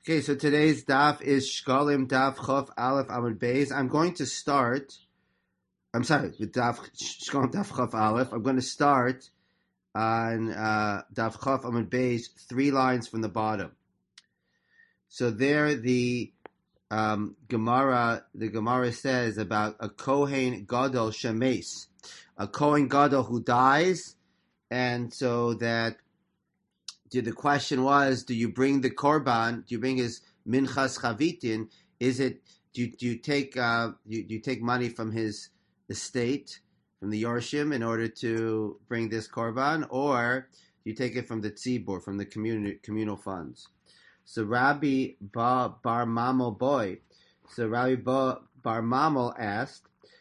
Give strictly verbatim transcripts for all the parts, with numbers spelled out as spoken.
Okay, so today's daf is Shkalim Daf Chof Aleph Amud Beis. I'm going to start. I'm sorry, with Daf Shkalim Daf Chof Aleph. I'm going to start on uh, Daf Chof Amud Beis, three lines from the bottom. So there, the um, Gemara, the Gemara says about a Kohen Gadol Shemes, a Kohen Gadol who dies, and so that. The question was, do you bring the korban? Do you bring his minchas chavitin? Is it do you, do you take uh, you, do you take money from his estate, from the yorshim, in order to bring this korban, or do you take it from the tzibur, from the community communal funds? So Rabbi ba, Bar Mamel boy, so Rabbi ba, Bar Mamel asked,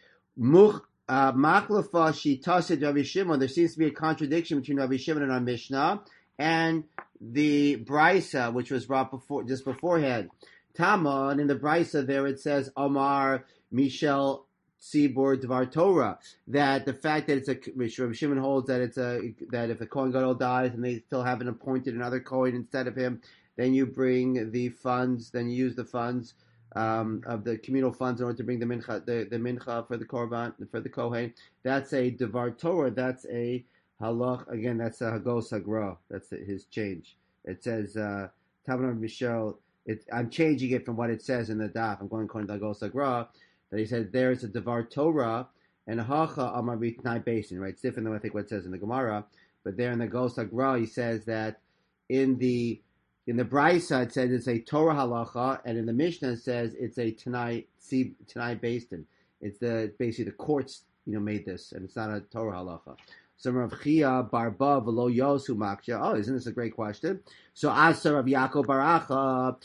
Much Machlafa shitasid Rabbi Shimon. There seems to be a contradiction between Rabbi Shimon and our Mishnah and the Brisa, which was brought before just beforehand. Tama, and in the Brisa there it says Amar Michel Tzibur Dvar Torah, that the fact that it's a Rabbi Shimon holds that it's a that if a Kohen Gadol dies and they still haven't appointed another Kohen instead of him, then you bring the funds, then you use the funds um, of the communal funds in order to bring the mincha, the, the mincha for the korban for the Kohen. That's a Dvar Torah. That's a halach. Again, that's a hagos hagra. That's his change. It says uh, Tabernacle Michel. I'm changing it from what it says in the daf. I'm going according to hagos hagra. That he says there is a Dvar Torah and a hacha amar b'tnai basin. Right, it's different than I think what it says in the Gemara. But there in the hagos hagra, he says that in the in the Brisa it says it's a Torah halacha, and in the Mishnah it says it's a Tanai Tanai basin. It's the basically the courts you know made this, and it's not a Torah halacha. So Rav Chia Barba V'lo Yosu Maksha. Oh, isn't this a great question? So Asa Rav Yaakov Baracha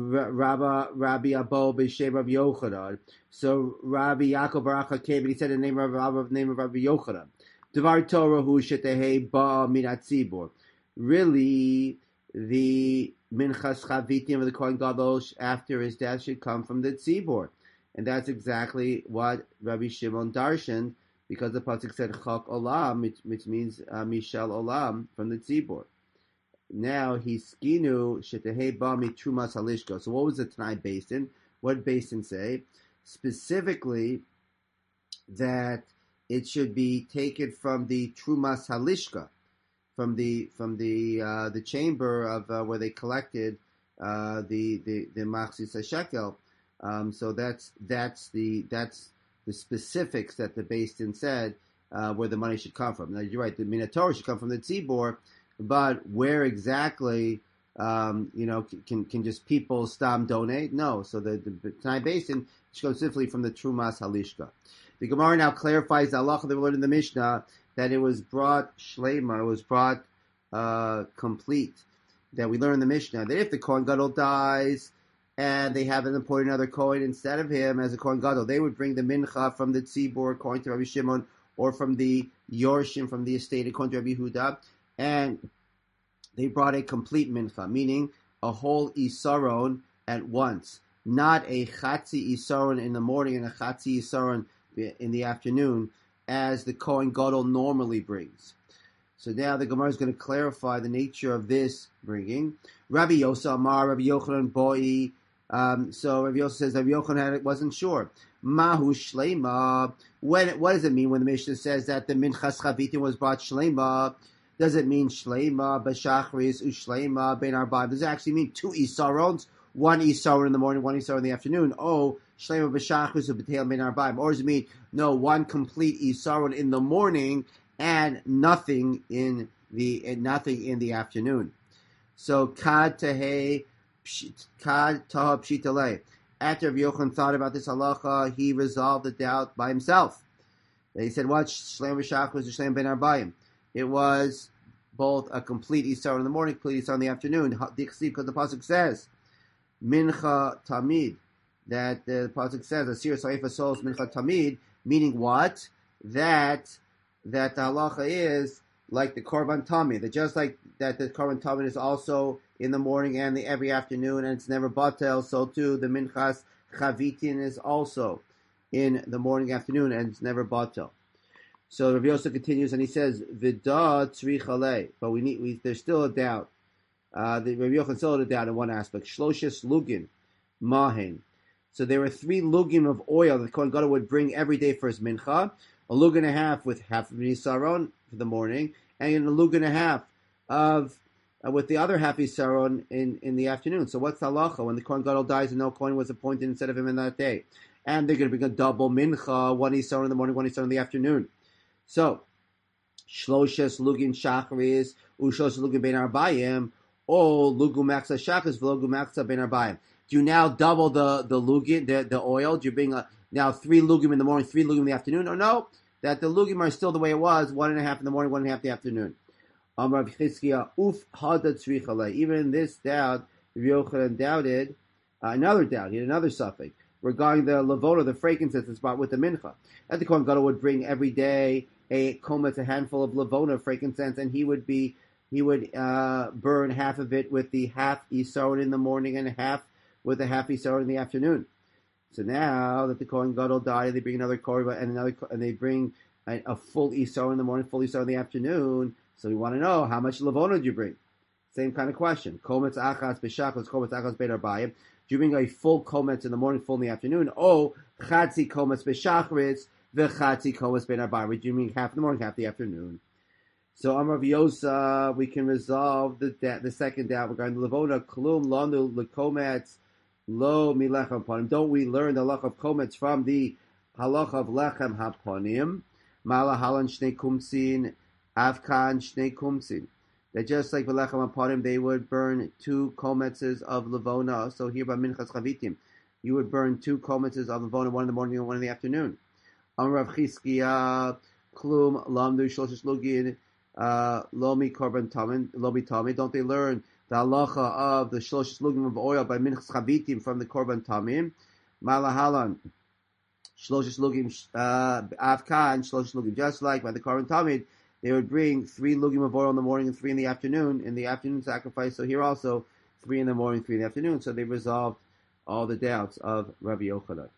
Rabbi Rabbi Abo B'Shem Rabbi Yochanan. So Rabbi Yaakov Baracha came and he said the name of Rabbi, name of Rabbi Yochanan. Devar Torah Hu Shetehei Ba Minat Tzibur. Really, the Minchas Chavitim of the Kohen Gadol after his death should come from the Tzibur, and that's exactly what Rabbi Shimon darshaned. Because the pasuk said Chak Olam, which, which means uh, Mishal Olam from the Tzibur. Now he skinu shetehei ba mitrumas halishka. So what was the Tanai basin? What did basin say? Specifically that it should be taken from the trumas halishka, from the from the uh, the chamber of uh, where they collected uh, the the the machzis hashekel. Um, so that's that's the that's. the specifics that the Beis Din said uh, where the money should come from. Now, you're right, the Minatorah should come from the Tzibor, but where exactly, um, you know, can can just people stam donate? No. So the, the Tanai Beis Din should come specifically from the Trumas Halishka. The Gemara now clarifies the halacha that we learned in the Mishnah that it was brought shleima, it was brought uh, complete. That we learned in the Mishnah that if the Kohen Gadol dies, and they haven't appointed another Kohen instead of him as a Kohen Gadol, they would bring the mincha from the tzibur, according to Rabbi Shimon, or from the yorshim, from the estate, according to Rabbi Yehuda, and they brought a complete mincha, meaning a whole isaron at once, not a chatzi isaron in the morning and a chatzi isaron in the afternoon, as the Kohen Gadol normally brings. So now the Gemara is going to clarify the nature of this bringing. Rabbi Yosa Amar, Rabbi Yochanan Boi. Um, so Rabbi Yosef says Rabbi Yochanan wasn't sure. Mahu shleima. When what does it mean when the Mishnah says that the minchas chavitim was brought shleima? Does it mean shleima b'shachris u'shleima ben arba'im? Does it actually mean two isarons? One isaron in the morning, one isaron in the afternoon. Oh, shleima b'shachris u'b'teil ben arba'im. Or does it mean no, one complete isaron in the morning and nothing in the and nothing in the afternoon? So kad tehei. Kad Taha Pshitale. After Rabbi Yochanan thought about this halacha, he resolved the doubt by himself. He said, "What Shleim B'Shachar was Shleim Ben Arbayim? It was both a complete Isar in the morning, complete Isar in the afternoon." Because the pasuk says, "Mincha Tamid," that the pasuk says, "Asir Saifa Solos Mincha Tamid," meaning what? That that the halacha is like the Korban Tamid, that just like that the Korban Tamid is also in the morning and the every afternoon, and it's never batel, so too the Minchas Chavitin is also in the morning, afternoon, and it's never batel. So Rabbi Yosef continues and he says, "Vida tzrich alei," but we need we, there's still a doubt. Uh, the Rabbi Yochanan sold it down in one aspect. Shloshes lugin, mahen. So there were three lugim of oil that the Kohen Gadol would bring every day for his mincha. A lug and a half with half of Yisaron for the morning, and a lug and a half of uh, with the other half Yisaron in, in the afternoon. So what's the halacha when the Kohen Gadol dies and no Kohen was appointed instead of him in that day? And they're going to bring a double mincha, one Yisaron in the morning, one Yisaron in the afternoon. So Shloshes lugin shachris, ushos lugin ben arbayim, or lugu maxa shachris, v'lugu maxa ben arbayim. Do you now double the the lugin, the, the oil? Do you bring a, now three lugim in the morning, three lugim in the afternoon? Or no, that the lugim are still the way it was, one and a half in the morning, one and a half in the afternoon. Amar Chizkiya, uf hada tzricha. Even in this doubt, Rabbi Yochanan doubted uh, another doubt. He had another suffix regarding the levona, the frankincense that's brought with the mincha. That the Kohen Gadol would bring every day a kometz, a handful of levona, frankincense, and he would be he would uh, burn half of it with the half isaron in the morning and half with the half isaron in the afternoon. So now that the Kohen Gadol died, they bring another korban and another, and they bring a, a full isaron in the morning, full isaron in the afternoon. So we want to know how much levona did you bring? Same kind of question. Kometz achas b'shachos, kometz achas bein arbayim. Do you bring a full kometz in the morning, full in the afternoon? Oh, chatzi kometz b'shachris, v'chatzi kometz bein arbayim. Do you mean half in the morning, half in the afternoon? So Amar V'yosa, we can resolve the the second doubt regarding the levona. Klum lanu lekometz lo milechem panim. Don't we learn the halach of kometz from the halach of lechem hapanim? Mala halan shnei kumsin, avkan shnei kumsin. That just like v'lechem hapanim, they would burn two kometzes of levona. So here by minchas chavitim, you would burn two kometzes of levona, one in the morning and one in the afternoon. Amar Rav Chizkiya, klum lamdu shloshis lugin. Uh, Lomi korban tamin, lomi tami. Don't they learn the halacha of the shloshis lugim of oil by minchas chavitim from the korban tamim? Malahalan shloshis lugim avkan shloshis lugim. Just like by the korban tamid, they would bring three lugim of oil in the morning and three in the afternoon. In the afternoon sacrifice. So here also three in the morning, three in the afternoon. So they resolved all the doubts of Rabbi Yochanan.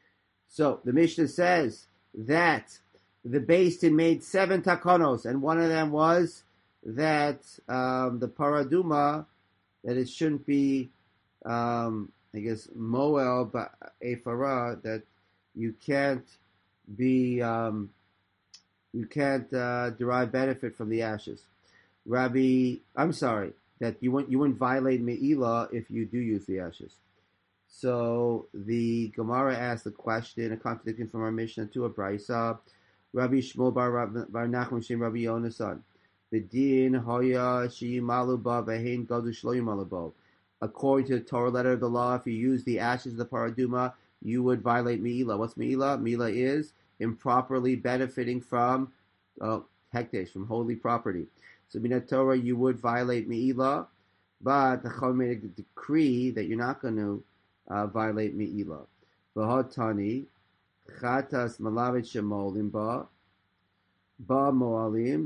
So the Mishnah says that the Beis Din made seven takonos, and one of them was that um, the paraduma, that it shouldn't be, um, I guess, moel efara, that you can't be, um, you can't uh, derive benefit from the ashes. Rabbi, I'm sorry, that you wouldn't you wouldn't violate me'ilah if you do use the ashes. So the Gemara asked the question, a contradiction from our Mishnah to a Brisa. Rabbi Shmuel bar bar Nachman Shem Rabbi Yonasan. B'din hoya sheyimalu ba v'hein gadu shlo yimalu ba. According to the Torah letter of the law, if you use the ashes of the paraduma, you would violate me'ilah. What's me'ilah? Me'ilah is improperly benefiting from uh, hekdesh, from holy property. So in the Torah, you would violate me'ilah, but the Chachamim made a decree that you're not going to uh, violate me'ilah. V'hotani. Chatas malavet shemolim ba ba moalim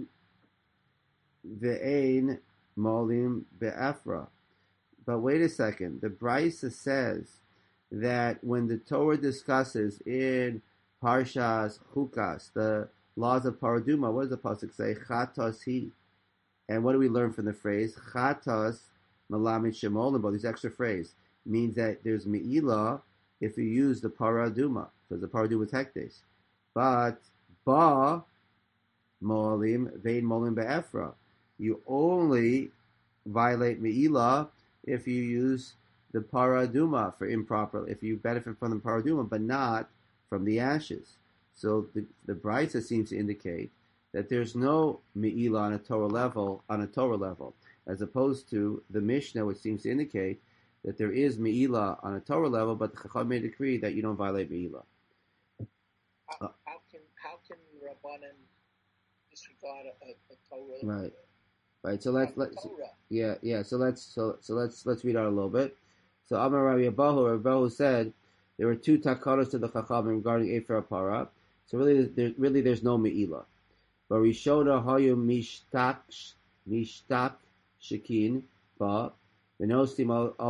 ve'ein molim be'efra. But wait a second. The Brisa says that when the Torah discusses in Parshas Chukas the laws of paraduma, what does the pasuk say? Chatas he. And what do we learn from the phrase chatas malavet shemolim ba? This extra phrase means that there's me'ilah if you use the paraduma, because the paraduma is hekdesh. But ba moalim vein molim be'efra, you only violate me'ilah if you use the paraduma for improper, if you benefit from the paraduma, but not from the ashes. So the the Brisa seems to indicate that there's no me'ilah on a Torah level, on a Torah level, as opposed to the Mishnah, which seems to indicate that there is me'ilah on a Torah level, but the Chacham made a decree that you don't violate me'ilah. How, how can how can Rabbanan disregard a, a Torah? Right, right. So let's let's yeah yeah. So let's so so let's let's read out a little bit. So Amar Rabbi Abahu, Abahu said there were two takanos to the Chacham regarding Efer Para. So really, there, really, there's no me'ilah. But Rishona hayu mishtak mishtak shekin ba. In those days,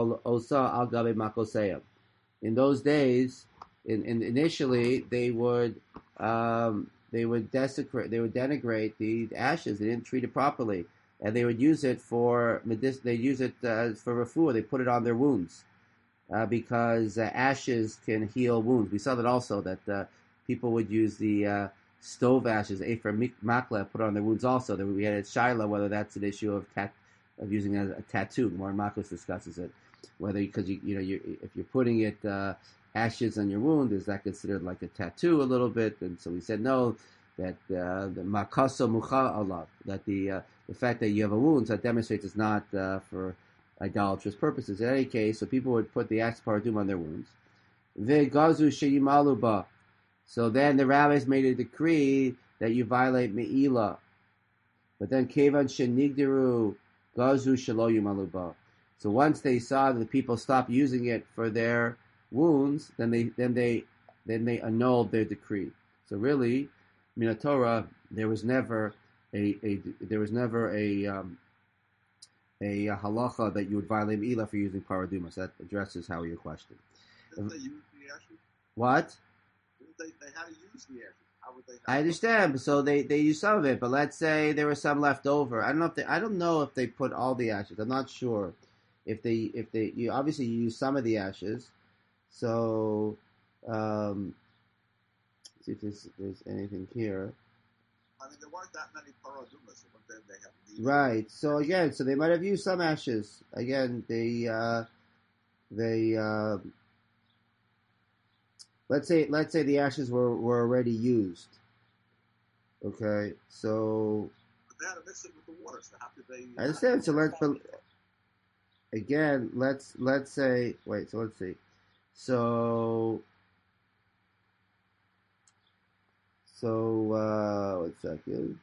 in, in initially they would um, they would desecrate, they would denigrate the ashes. They didn't treat it properly. and they would use it for medic- they use it uh, for refuah. They put it on their wounds uh, because uh, ashes can heal wounds. We saw that also that uh, people would use the uh, stove ashes, Ephra Makla, put on their wounds also. That we had at Shaila whether that's an issue of tat- of using it as a tattoo. Moran Makos discusses it, whether because you you know you if you're putting it uh, ashes on your wound, is that considered like a tattoo a little bit? And so we said no, that uh, the makaso mucha Allah, that the uh, the fact that you have a wound, so that demonstrates it's not uh, for idolatrous purposes. In any case, so people would put the axe paradum on their wounds. Ve'gazu sheyimalu ba. So then the rabbis made a decree that you violate me'ilah. But then kevan shenigdiru gazu shelo yimalu ba. So once they saw that the people stopped using it for their wounds, then they then they then they annulled their decree. So really, Minatorah, there was never a, a there was never a um, a, a halacha that you would violate Me'ilah for using paraduma. So that addresses how your question. Didn't they use the ashes? What? Didn't they, they had to use the ashes. How would they have I understand. So they, they use some of it, but let's say there was some left over. I don't know if they I don't know if they put all the ashes. I'm not sure if they if they you obviously you use some of the ashes. So um, let's see if there's, there's anything here. I mean, there weren't that many paradumas, so then they have to Right. So again, so they might have used some ashes. Again, they uh, they uh, let's say let's say the ashes were, were already used. Okay, so But they had to mix it with the water. So how could they? I understand. So let's but again, let's let's say wait. So let's see. So so uh, one second.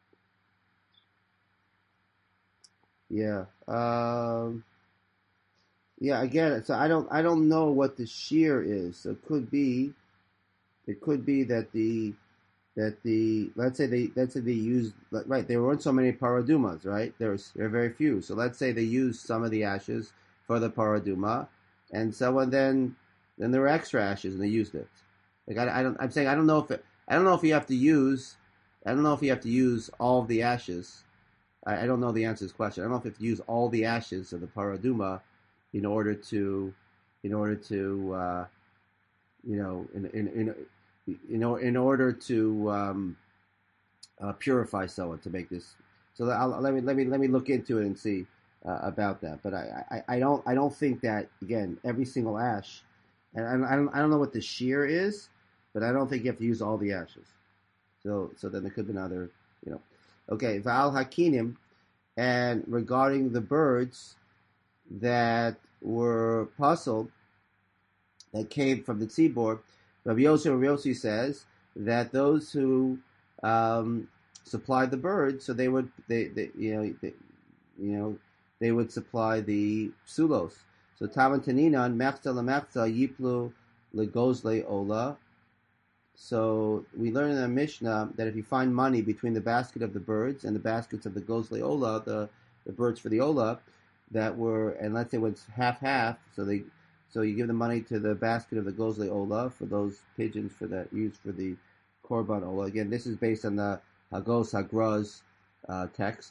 Yeah. Um, yeah. Again, so I don't. I don't know what the shear is. So it could be. It could be that the that the let's say they let's say they used right. There weren't so many paradumas, right? There's there are very few. So let's say they used some of the ashes for the paraduma, and someone then then there were extra ashes and they used it. Like I, I don't. I'm saying I don't know if it, I don't know if you have to use. I don't know if you have to use all of the ashes. I, I don't know the answer to this question. I don't know if you have to use all the ashes of the paraduma in order to, in order to, uh, you know, in in in in, in order to um, uh, purify someone to make this. So I'll, let me let me let me look into it and see uh, about that. But I, I, I don't I don't think that again every single ash, and I, I don't I don't know what the shear is, but I don't think you have to use all the ashes. So so then there could be another, you know. Okay, Val Hakinim, and regarding the birds that were puzzled, that came from the tzibor, Rabbi Yossi, Rabbi Yossi says that those who um, supplied the birds, so they would, they, they you know, they, you know, they would supply the psulos. So Tavan Taninan, Mechza LaMechza, Yiplu Legozle Ola. So we learn in the Mishnah that if you find money between the basket of the birds and the baskets of the Gozle Ola, the, the birds for the Ola, that were, and let's say it's half half, so they, so you give the money to the basket of the Gozle Ola for those pigeons for that used for the Korban Ola. Again, this is based on the Hagos Hagraz uh, text.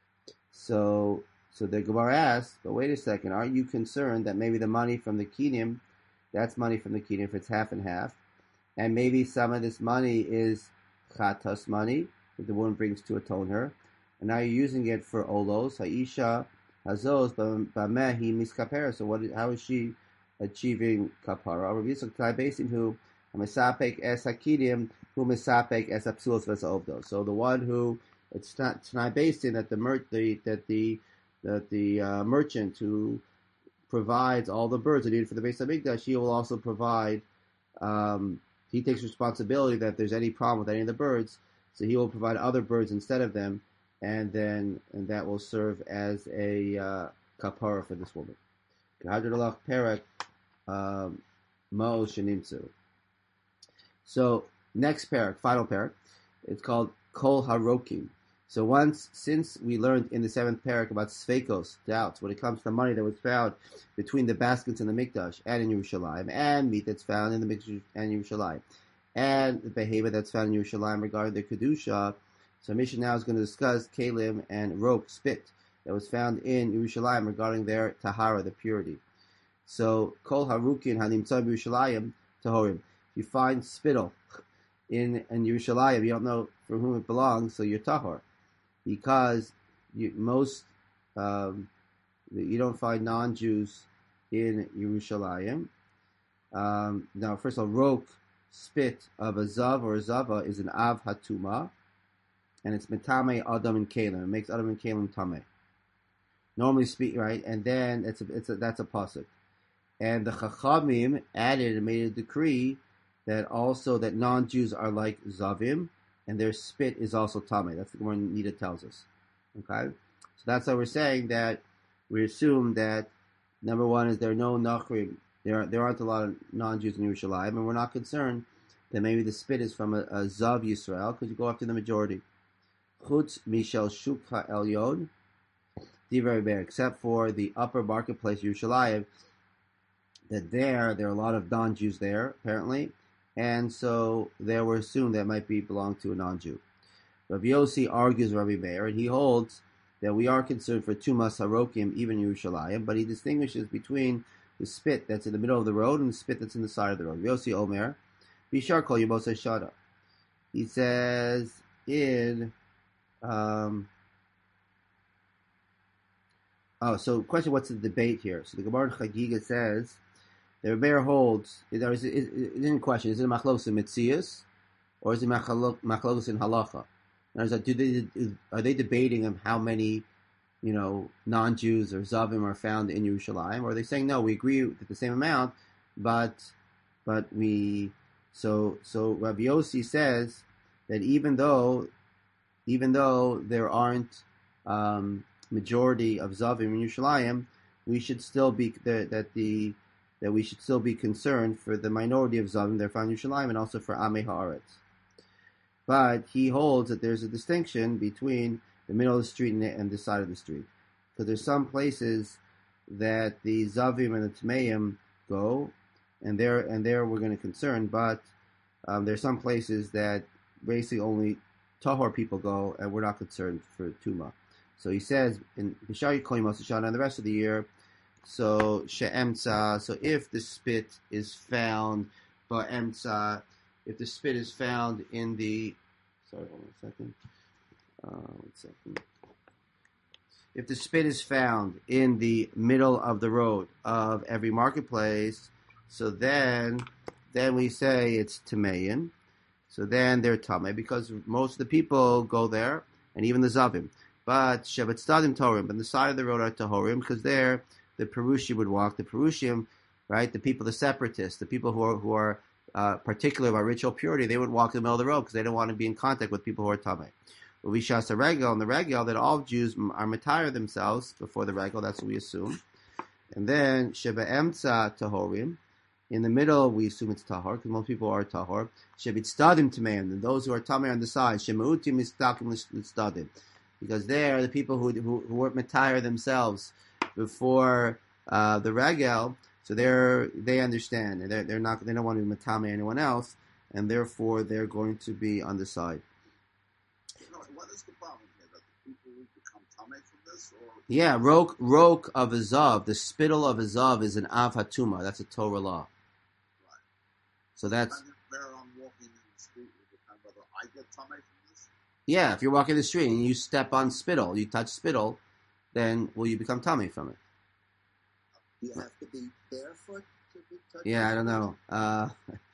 So, so the Gemara asks, but wait a second, aren't you concerned that maybe the money from the Kinim, that's money from the Kinim if it's half and half, and maybe some of this money is chatas money that the woman brings to atone her, and now you're using it for olos, haisha, hazos, bamehi miskapera. So what? How is she achieving kapara? Rabbi Yisrael Taibesim who misapek es hakidim who misapek es apsulos vesovdos. So the one who it's not Tanai Basin that the mer- the that the that the uh, merchant who provides all the birds that needed for the Beis Hamikdash, he will also provide. Um, He takes responsibility that if there's any problem with any of the birds, so he will provide other birds instead of them, and then and that will serve as a uh, kapara for this woman. Um, so next parak, final parak, it's called Kol Harokim. So once, since we learned in the seventh parak about Sveikos, doubts, when it comes to the money that was found between the baskets in the Mikdash and in Yerushalayim, and meat that's found in the Mikdash and Yerushalayim, and the behavior that's found in Yerushalayim regarding the Kedusha, So Mishnah now is going to discuss kalim and roke, spit, that was found in Yerushalayim regarding their tahara, the purity. So kol harukin hanimtzah Yerushalayim tahorim. If you find spittle in in Yerushalayim, you don't know from whom it belongs, so you're tahor, because you, most um, you don't find non-Jews in Yerushalayim. Um, now, first of all, roke, spit of a zav or a zava is an av hatuma, and it's metame adam and kalim. It makes adam and kalim tame. Normally speak right, and then it's a, it's a, that's a pasuk. And the Chachamim added and made a decree that also that non-Jews are like zavim, and their spit is also tame. That's the one Nita tells us. Okay, so that's how we're saying that we assume that number one is there are no nachrim. There there aren't a lot of non-Jews in Yerushalayim, and we're not concerned that maybe the spit is from a, a zav Yisrael because you go after the majority. Chutz mishel shuk ha'elyon. Except for the upper marketplace, Yerushalayim, that there, there are a lot of non-Jews there, apparently, and so there were assumed that might be belong to a non-Jew. Rav Yossi argues Rabbi Meir, and he holds that we are concerned for Tumas Harokim, even Yerushalayim, but he distinguishes between the spit that's in the middle of the road and the spit that's in the side of the road. Rav Yossi Omer, Bishar Kol Yibosei Shada. He says in... Um, Oh, so question, what's the debate here? So the Gemara in Chagiga says, the Rebbeir holds, there is, it, it, it didn't question, is it machlokus in Metzius, or is it machlokus in Halacha? And like, do they, are they debating on how many, you know, non-Jews or Zavim are found in Yerushalayim? Or are they saying, no, we agree with the same amount, but, but we, so, so Rabbi Yossi says that even though, even though there aren't, um, majority of Zavim in Yerushalayim, we should still be that, that the that we should still be concerned for the minority of Zavim that are found in Yerushalayim and also for Amei Haaretz. But he holds that there's a distinction between the middle of the street and the, and the side of the street, because there's some places that the Zavim and the Tmeim go, and there and there we're going to concern. But um, there's some places that basically only Tahor people go, and we're not concerned for Tuma. So he says in Bishari Kolim Osashana and the rest of the year, so She'emtza, so if the spit is found, Ba'emtza, if the spit is found in the, sorry, hold on a second, uh, one second. If the spit is found in the middle of the road of every marketplace, so then, then we say it's Tameyin. So then they're Tameh, because most of the people go there, and even the Zavim. But Shevet Stadim Torim, on the side of the road are Tahorim, because there the Perushim would walk. The Perushim, right, the people, the separatists, the people who are who are uh, particular about ritual purity, they would walk in the middle of the road because they don't want to be in contact with people who are Tameh. Uvishas a regel, and the regel that all Jews are matire themselves before the regel. That's what we assume. And then Sheba Emtza Tahorim, in the middle we assume it's Tahor because most people are Tahor. Shebit Stadim Tameim, and those who are Tameh on the side. Shemautim Mistakim Stadim. Because they're the people who who, who weren't matire themselves before uh, the regel, so they're they understand, and they're they're not they don't want to be matame anyone else, and therefore they're going to be on the side. No, what is the problem here? That the people become tame from this, or yeah, roke roke of a zav, the spittle of a zav is an av hatuma. That's a Torah law. right? So that's And where I'm walking in the street, it depends whether I get tame from this. yeah. If you're walking the street and you step on spittle, you touch spittle, then will you become tummy from it? Do you have to be barefoot to be touching? Yeah, I don't know. Uh,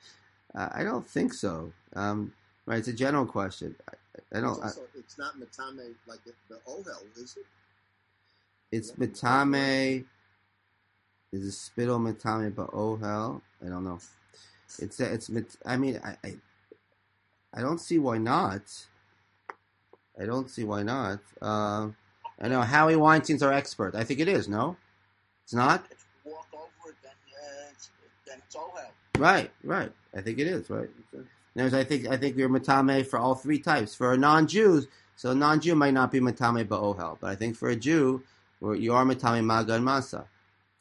I don't think so. Um, right, it's a general question. I, I don't. It's, I, also, it's not matame like the, the ohel, is it? it's mitame. Is a spittle mitame ba'ohel? I don't know. It's it's mit. I mean, I, I I don't see why not. I don't see why not. Uh, I know Howie Weinstein's our expert. I think it is. No, it's not. If you walk over it, then, uh, it's, then it's all hell. Right, right. I think it is right. There's, I think, I think you're matame for all three types. For a non-Jew, so a non-Jew might not be matame ba'ohel, but I think for a Jew, where you are matame maga and masa.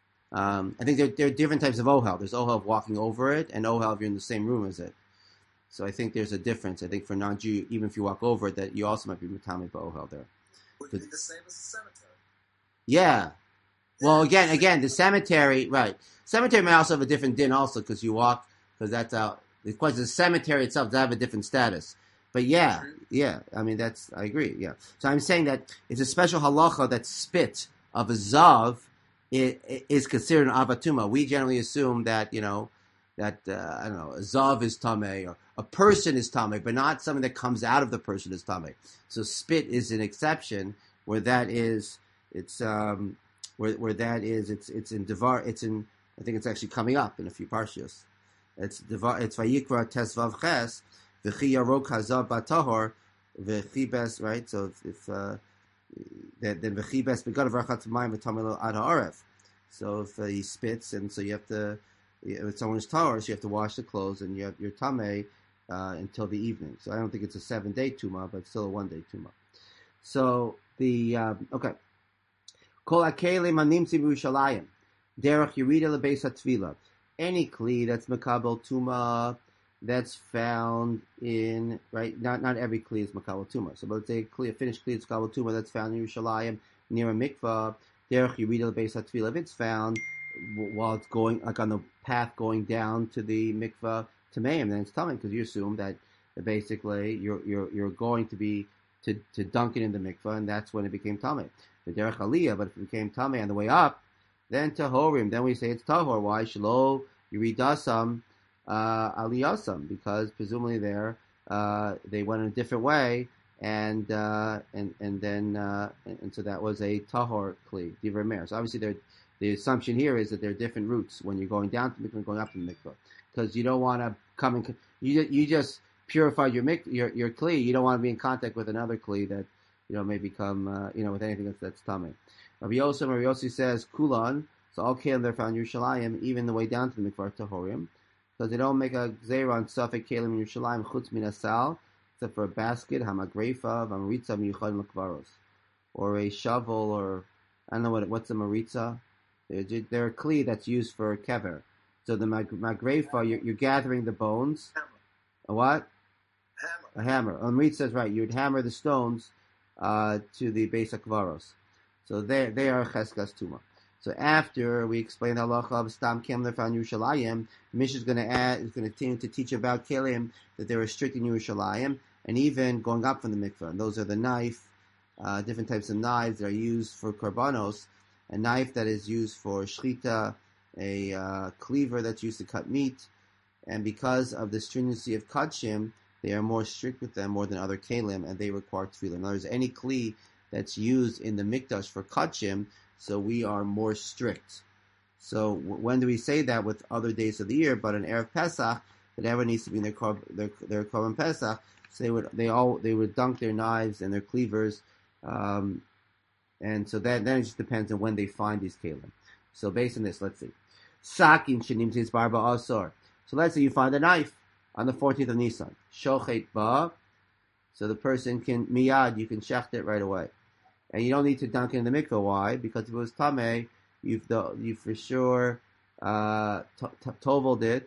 Um, I think there, there are different types of ohel. There's ohel of walking over it, and ohel if you're in the same room as it. So I think there's a difference. I think for non-Jew, even if you walk over it, that you also might be Matame Ba'ohel there. Would be the same as the cemetery. Yeah. Well, again, again, the cemetery, right? Cemetery may also have a different din, also, because you walk, because that's how. Because the cemetery itself does have a different status. But yeah, yeah, I mean that's I agree. Yeah. So I'm saying that it's a special halacha that spit of a zav is, is considered an avatuma. We generally assume that you know that uh, I don't know a zav is tameh or a person is tameh, but not something that comes out of the person is tameh. So spit is an exception where that is it's um, where where that is it's it's in devar it's in I think it's actually coming up in a few parshios. It's devar it's vayikra tesvav ches v'chi yarok hazav batahor v'chibes right. So if, if uh, then then v'chibes begad of rachat mayim v'tamelo ad ha'aref. So if uh, he spits and so you have to. If someone's tahor, so you have to wash the clothes, and you have your tameh uh, until the evening. So I don't think it's a seven-day tumah, but it's still a one-day tumah. So the um, okay, kol hakelim hanimtzim b'Yerushalayim derech yerida lebeis hatvila. Any kli that's makabel tumah that's found in right. Not not every kli is makabel tumah. So let's say a kli, a finished kli is makabel tumah that's found in Yerushalayim near a mikvah derech yerida lebeis hatvila. If it's found while it's going, like on the path going down to the mikvah tameim, then it's tamei because you assume that basically you're you're you're going to be to, to dunk it in the mikvah, and that's when it became tamei. The derech aliyah, but if it became tamei on the way up, then tahorim. Then we say it's tahor. Why shelo yuridasam uh, aliyasam? Because presumably there uh, they went in a different way, and uh, and and then uh, and, and so that was a tahor kli divrei meir. So obviously they're. The assumption here is that there are different routes when you're going down to the mikvah and going up to the mikvah, because you don't want to come in. You you just purified your mik, your your kli. You don't want to be in contact with another kli that you know may become uh, you know with anything that's that's tamei. Rabbi Yosef, Rabbi Yossi says kulan. So all kelim they're found in Yerushalayim, even the way down to the mikvah tahorim, because they don't make a gzeira on safek kelim in Yerushalayim chutz min asal, except for a basket hamagreifa v'maritza miyuchad l'kvaros, or a shovel, or I don't know what what's a maritza. They're a kli that's used for kever. So the mag- magrefa, you're, you're gathering the bones. Hammer. A what? Hammer. A hammer. Amrit says right. You'd hammer the stones uh, to the base of kvaros. So they they are cheskas tuma. So after we explain halacha of stam kelim they're found in Yerushalayim, Mish is going to add is going to continue to teach about kelim that they're restricted in Yerushalayim, and even going up from the mikvah. And those are the knife, uh, different types of knives that are used for korbanos. A knife that is used for shchita, a uh, cleaver that's used to cut meat, and because of the stringency of kachim, they are more strict with them more than other kelim, and they require tefillah. In other words, any kli that's used in the mikdash for kachim, so we are more strict. So w- when do we say that with other days of the year? But on Erev Pesach, that everyone needs to be in their korb, their their korban Pesach. So they would they all they would dunk their knives and their cleavers. Um, And so that then it just depends on when they find these kelim. So based on this, let's see. Sakin shenimtzis barba asor. So let's say you find a knife on the fourteenth of Nisan. Shochet ba. So the person can miyad, you can shecht it right away, and you don't need to dunk it in the mikvah. Why? Because if it was tamei, you've the, you for sure uh, t- t- toveled it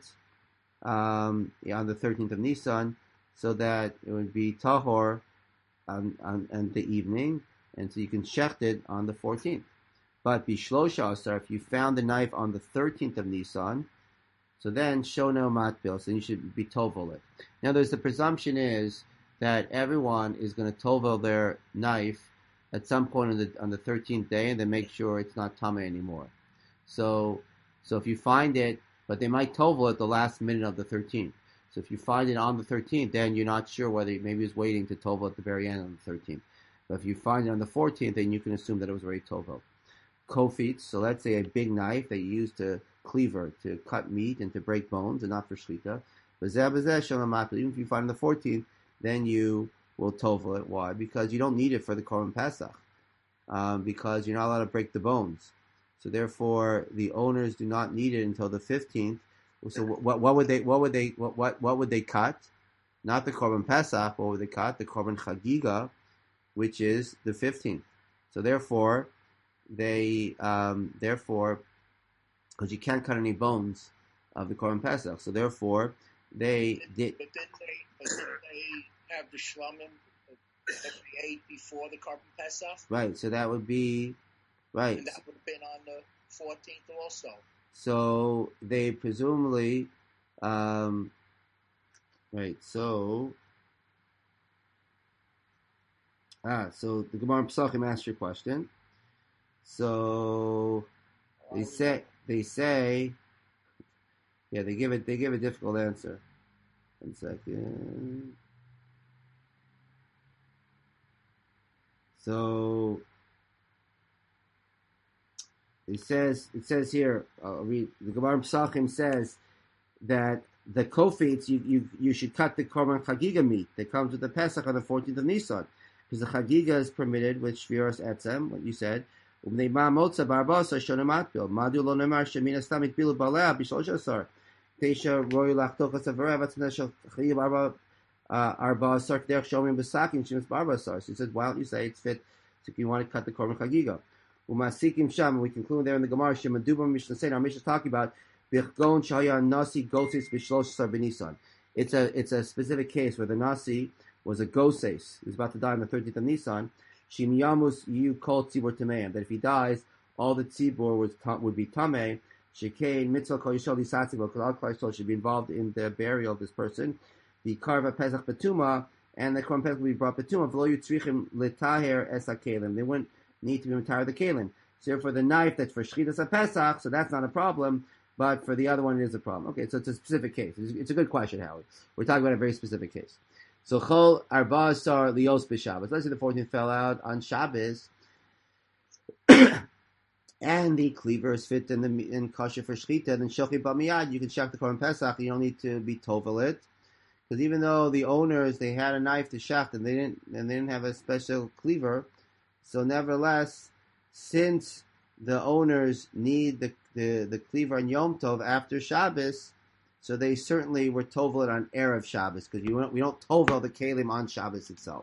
um, on the thirteenth of Nisan, so that it would be tahor on, on, on the evening. And so you can shecht it on the fourteenth. But bishlosha asar, if you found the knife on the thirteenth of Nisan, so then shono matbil, so you should be tovel it. Now there's the presumption is that everyone is going to tovel their knife at some point on the on the thirteenth day, and then make sure it's not tamei anymore. So so if you find it, but they might tovel at the last minute of the thirteenth. So if you find it on the thirteenth, then you're not sure whether maybe he's waiting to tovel at the very end on the thirteenth. But if you find it on the fourteenth, then you can assume that it was already tovel. Kofit, so let's say a big knife that you use to cleaver, to cut meat and to break bones, and not for shchita. Even if you find it on the fourteenth, then you will tovel it. Why? Because you don't need it for the korban pesach, um, because you're not allowed to break the bones. So therefore, the owners do not need it until the fifteenth. So what, what would they? What would they? What, what what would they cut? Not the korban pesach. What would they cut? The korban chagiga, which is the fifteenth. So therefore, they um, therefore, because you can't cut any bones of the korban pesach, so therefore they did But didn't they? But didn't they have the shlomim that they ate before the Korban Pesach? right. So that would be right. And that would have been on the fourteenth also. So they presumably, um, right. So ah, so the Gemara Pesachim asked your question. So they say they say, yeah, they give it they give a difficult answer. One second. So it says it says here. I'll read the Gemara Pesachim says that the kofetz you, you you should cut the korban chagiga meat that comes with the Pesach on the fourteenth of Nisan, because the chagiga is permitted with shviras etzem. What you said. Umnei ma motza barbasa shonamat bil madu lo nemar shemina stamit bilu balea b'shlosh asar teisha roy lachtochas avera vatzna shel chagiga barba arba asar k'derech shomim b'sakim shemis barba asar. So he says, why don't you say it's fit if you want to cut the korban chagiga? Umasikim sham. We conclude there in the Gemara shemaduba mishnah saying our mishnah is talking about bichgon shaya nasi goses b'shlosh asar b'nisan. It's a it's a specific case where the nasi was a goses. He was about to die on the thirteenth of Nisan. Shim yamus you call tzibur tameim. That if he dies, all the tzibur was would be tamei. Shekain mitzvah kol yishol disatzibur. Because all Klal should be involved in the burial of this person. The karva pesach betuma and the korban pesach will be brought betuma. V'lo yitzrichim letaher es hakelim. They wouldn't need to be entire the kalim. So for the knife that's for shchitas pesach, so that's not a problem. But for the other one, it is a problem. Okay, so it's a specific case. It's a good question, Howie. We're talking about a very specific case. So chol arba asar lios b'Shabbos. Let's say the fourteenth fell out on Shabbos, and the cleaver is fit in the in kosher for shchita. Then shochi b'miyad, you can shach the korban pesach. You don't need to be tovel it, because even though the owners they had a knife to shach and they didn't and they didn't have a special cleaver, so nevertheless, since the owners need the the, the cleaver on Yom Tov after Shabbos, so they certainly were tovel it on Erev Shabbos, because you don't, we don't tovel the kalim on Shabbos itself.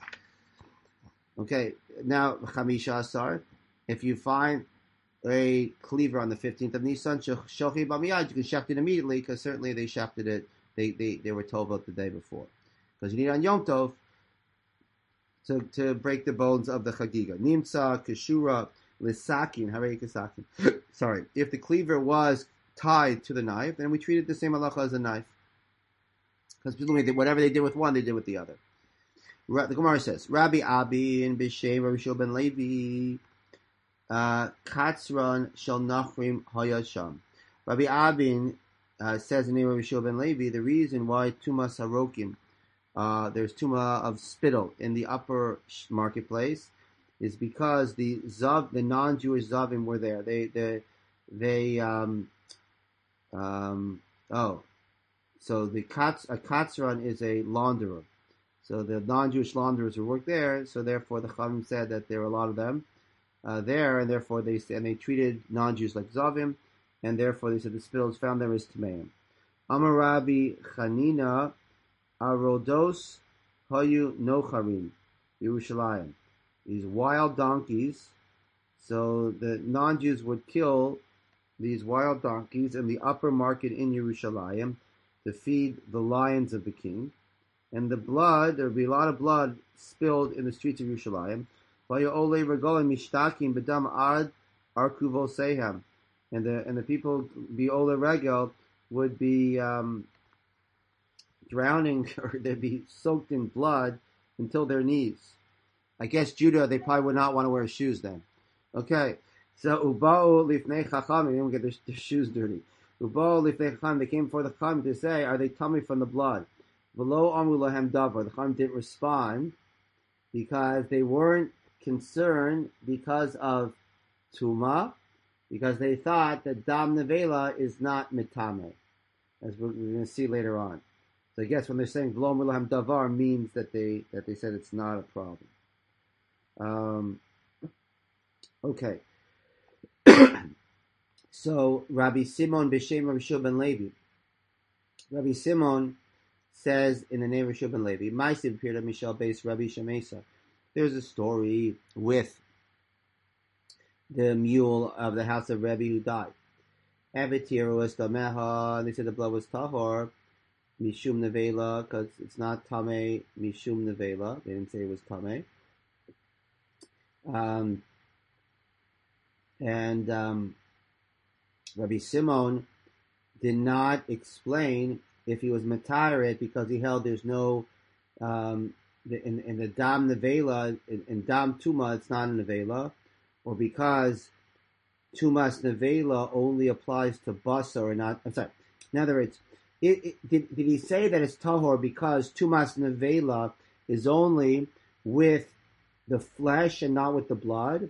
Okay, now Chamisha Asar, if you find a cleaver on the fifteenth of Nisan, shochi b'miyad, you can shaft it immediately, because certainly they shafted it, they, they, they were tovel the day before. Because you need on Yom Tov to, to break the bones of the chagiga. Nimtza, keshura, lisakin, harei kasakin. Sorry, if the cleaver was tied to the knife, then we treat it the same halacha as a knife. Because presumably whatever they did with one, they did with the other. The Gemara says, Rabbi Abi in Bishay, Rabbi Shua ben Levi, Katzron shel Nachrim Hayasham. Rabbi Abin uh, says in the name of Rabbi Shua ben Levi, the reason why Tuma Sarokim, uh, there's Tuma of spittle in the upper marketplace, is because the Zav, the non-Jewish Zavim were there. They, they, they, um, um, oh, so the katz, a katzron is a launderer. So the non-Jewish launderers who work there, so therefore the Chachamim said that there were a lot of them uh, there, and therefore they and they treated non-Jews like Zavim, and therefore they said the spittles found them as Tameim. Amar Rabbi Chanina Arodos Hayu Nocharim Yerushalayim. These wild donkeys, so the non-Jews would kill these wild donkeys in the upper market in Yerushalayim to feed the lions of the king. And the blood, there would be a lot of blood spilled in the streets of Yerushalayim. And the and the people, the Ole Regel, would be um, drowning, or they'd be soaked in blood until their knees. I guess Judah, they probably would not want to wear shoes then. Okay, so Uba'u lifnei chachamim, they don't get their, their shoes dirty. Uba'u lifnei chachamim, they came before the chachamim to say, are they tummy from the blood? V'lo amru lahem davar, the chachamim didn't respond because they weren't concerned because of tuma, because they thought that dam nevela is not mitame, as we're, we're going to see later on. So I guess when they're saying v'lo amru lahem davar means that they that they said it's not a problem. Um, okay. So Rabbi Simon b'shem Rabbi Shua ben Levi. Rabbi Simon says in the name of Rabbi Shua ben Levi, Ma'aseh appeared at Mishal Beis Rabbi Shemesa. There's a story with the mule of the house of Rebbe who died. Evetiru es dameha, they said the blood was tahor. mishum nevela, because it's not tameh mishum nevela. They didn't say it was tameh. Um, and um, Rabbi Simon did not explain if he was matarit because he held there's no um, in, in the dam nevela in, in dam tuma it's not a nevela, or because tumas nevela only applies to basa or not. I'm sorry. In other words, it, it, did, did he say that it's tahor because tumas nevela is only with the flesh and not with the blood,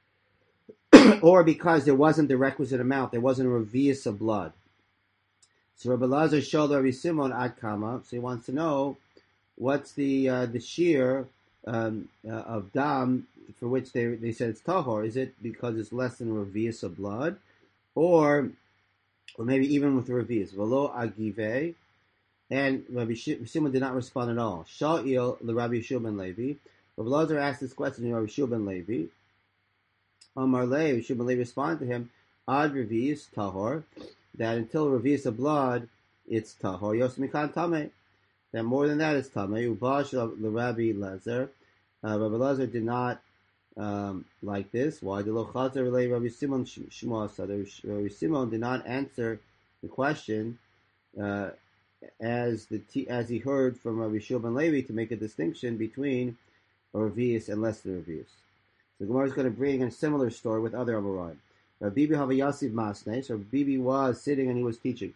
or because there wasn't the requisite amount, there wasn't a revius of blood? So Rabbi Lazar showed Rabbi Simon ad kama. So he wants to know what's the uh, the shear um, uh, of dam for which they they said it's tahor. Is it because it's less than a revius of blood, or or maybe even with the revius? Velo agive, and Rabbi Simon did not respond at all. Sha'il the Rabbi Yeshua ben Levi. Rabbi Lazar asked this question to Rabbi Yeshua ben Levi. Amar Le, Rabbi Yeshua ben Levi responded to him, ad revius tahor, that until revius of blood, it's tahor. Yosemikan tameh. That more than that is tameh. Ubash the Rabbi Lazar. Uh, Rabbi Lazar did not um, like this. Why? The Lochazer relay Rabbi Simon Shmuel. Rabbi Simon did not answer the question uh, as the as he heard from Rabbi Yeshua ben Levi to make a distinction between a revius and less than a revius. So the Gemara is going to bring a similar story with other Amoraim. Rabbi Bibi Havayasiv Masne. So Rabbi Bibi was sitting and he was teaching.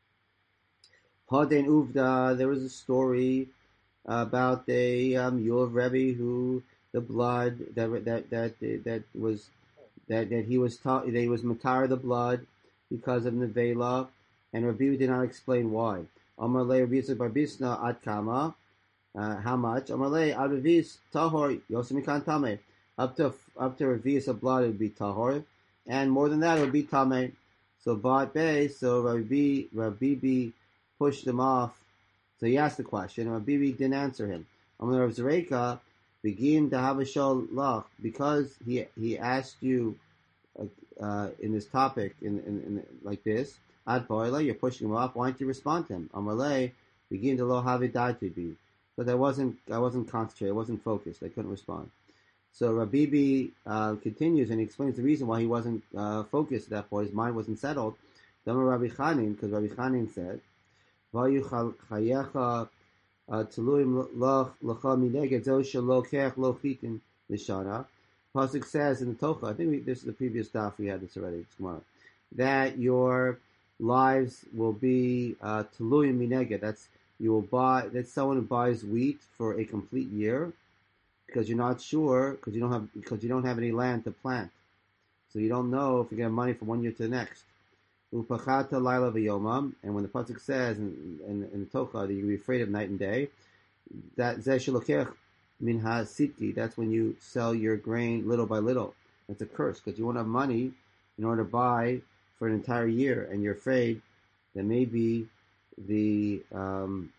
Hadein Uvda. There was a story about the um, Yul of Rebbe who the blood that that that that was that that he was taught that he was matar the blood because of nevela, and Rabbi did not explain why. Amar le Rabbi Yitzchak bar Bisna ad kama, how much? Amar le ad revis tahor yosemikan tameh. Up to up to revis of blood it would be tahor, and more than that it would be tameh. So bat bay. So Rabbi Rabbi pushed him off. So he asked the question, and Bibi didn't answer him. Amar Rav Zereka begin to have a shol lach because he he asked you uh, uh, in this topic in, in, in like this. Ad po'ela, you're pushing him off. Why don't you respond to him? Amar le begin to lo have it to be. But I wasn't I wasn't concentrated. I wasn't focused. I couldn't respond. So Rabbi uh, continues and he explains the reason why he wasn't uh, focused at that point. His mind wasn't settled. Dama Rabbi Chanin, because Rabbi Chanin said, Vayu chayecha tluim lach lacha mineged zo shelo kech lo chitin nishana. Pasuk says in the Tocha, I think we, this is the previous daf we had this already, tomorrow, that your lives will be uh, tluim mineged. That's you will buy. That's someone who buys wheat for a complete year because you're not sure because you don't have because you don't have any land to plant, so you don't know if you get money from one year to the next. Upachata laila v'yomam, and when the pasuk says in, in, in the Tocha that you be afraid of night and day, that zeh shelokech min ha'sitki, that's when you sell your grain little by little. That's a curse because you won't have money in order to buy for an entire year, and you're afraid that maybe the um,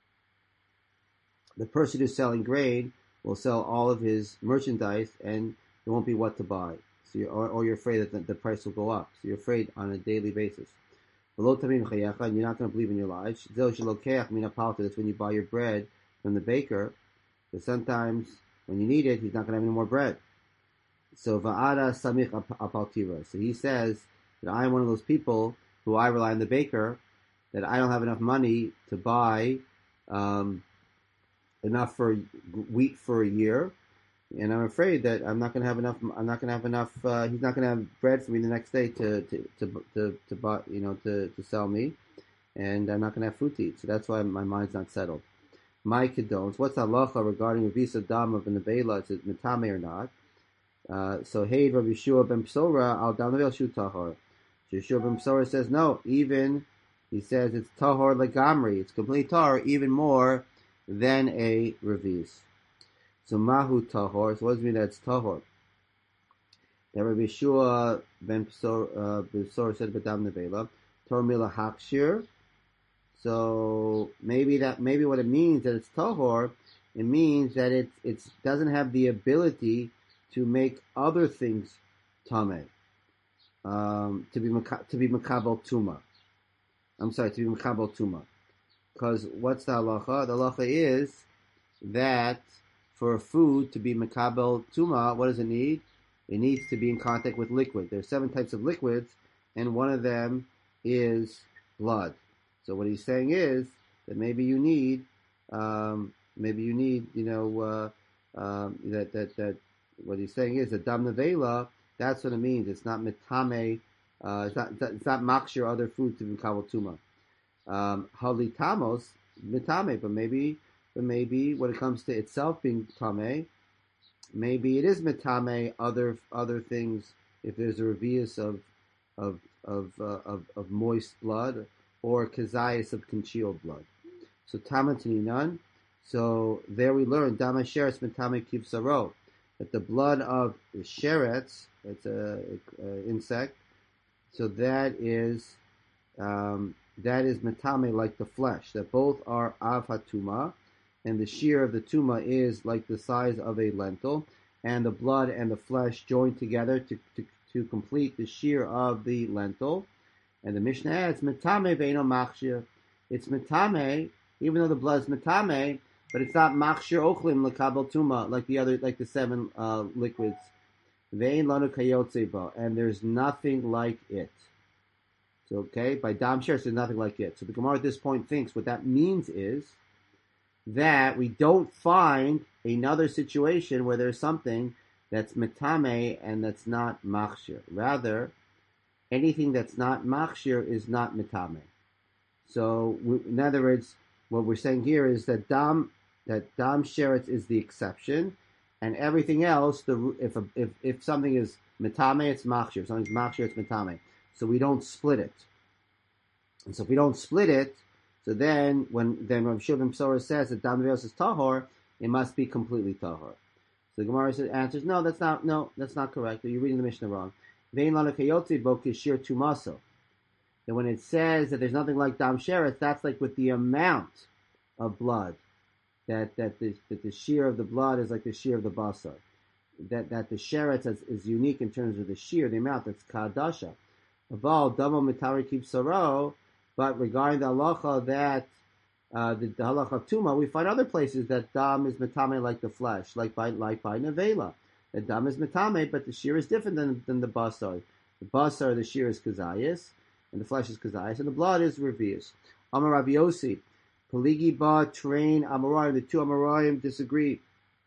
the person who's selling grain will sell all of his merchandise, and there won't be what to buy. So you're, or, or you're afraid that the, the price will go up. So you're afraid on a daily basis. And you're not going to believe in your lies. That's when you buy your bread from the baker. Because sometimes when you need it, he's not going to have any more bread. So va'ada samich apaltiva. So he says that I am one of those people who I rely on the baker, that I don't have enough money to buy um, enough for wheat for a year. And I'm afraid that I'm not going to have enough. I'm not going to have enough. Uh, he's not going to have bread for me the next day to to to to, to buy, you know, to, to sell me, and I'm not going to have food to eat. So that's why my mind's not settled. My condones. What's halacha regarding visa dam of an avela? Is it mitame or not? Uh, so hey, Rabbi Yeshua ben Psora al dam avel shu tahor. Yeshua ben Psora says no. Even he says it's tahor legamri. It's completely tahor, even more than a revis. So mahu tahor. So what does it mean that it's tahor? That Rabbi Yeshua ben Psora said b'dam nevela tor mila hakshir. So maybe that maybe what it means that it's tahor, it means that it it doesn't have the ability to make other things tameh, um, to be to be makabel tuma. I'm sorry, to be makabel tuma. because what's the halacha? The halacha is that for a food to be makabel tuma, what does it need? It needs to be in contact with liquid. There's seven types of liquids, and one of them is blood. So what he's saying is that maybe you need, um, maybe you need, you know, uh, um, that that that what he's saying is that dam nevela. That's what it means. It's not mitame. Uh, it's not it's not makshir other food to be makabel tuma. Um, Halitamos mitame, but maybe, but maybe when it comes to itself being tame, maybe it is mitame other other things. If there's a revius of of of, uh, of of moist blood or kazayas of congealed blood. So tamatininan. So there we learn dama sheretz mitame kivsaro, that the blood of the sheretz, that's a, a, a insect. So that is um, that is metame like the flesh. That both are av hatuma, and the shear of the tuma is like the size of a lentil, and the blood and the flesh joined together to to, to complete the shear of the lentil. And the Mishnah adds metame veino machshir. It's metame, even though the blood is metame, but it's not machshir ochlim lekabel tuma like the other, like the seven uh, liquids. Vein lanu kayotzeba, and there's nothing like it. So okay, by dam sheretz, there's nothing like it. So the Gemara at this point thinks what that means is that we don't find another situation where there's something that's metame and that's not machshir. Rather, anything that's not machshir is not metame. So we, in other words, what we're saying here is that dam that dam sheretz is the exception, and everything else, the if a, if if something is metame, it's machshir. If something's machshir, it's metame. So we don't split it. And so if we don't split it, so then when then Rav Shua ben Besorah says that dam nevelos is tahor, it must be completely tahor. So the Gemara answers, no, that's not no, that's not correct. You're reading the Mishnah wrong. Vein lanu kayotze bo kishir tumaso. That when it says that there's nothing like dam sheretz, that's like with the amount of blood. That that the that the shear of the blood is like the shear of the basar. That that the sheretz is, is unique in terms of the shear, the amount. That's kadasha. Aval damo mitari keep saro. But regarding the halacha that uh, the, the halacha of tuma, we find other places that dam is metame like the flesh, like by like by nevela. The dam is metame, but the shear is different than than the basar. The basar, the shear is kazayas, and the flesh is kazayas, and the blood is revius. Amar Rabbi Yossi, Peligi ba train Amoraim. The two Amoraim disagree.